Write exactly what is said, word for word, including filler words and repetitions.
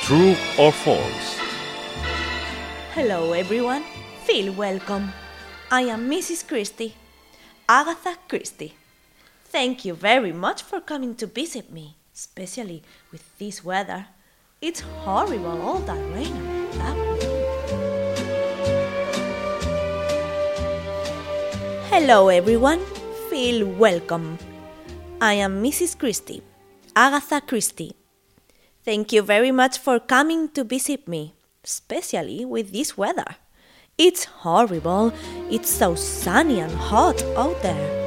True or false? Hello everyone, feel welcome. I am Missus Christie, Agatha Christie. Thank you very much for coming to visit me, especially with this weather. It's horrible, all that rain and that wind. Hello everyone, feel welcome. I am Missus Christie, Agatha Christie. Thank you very much for coming to visit me, especially with this weather. It's horrible, it's so sunny and hot out there.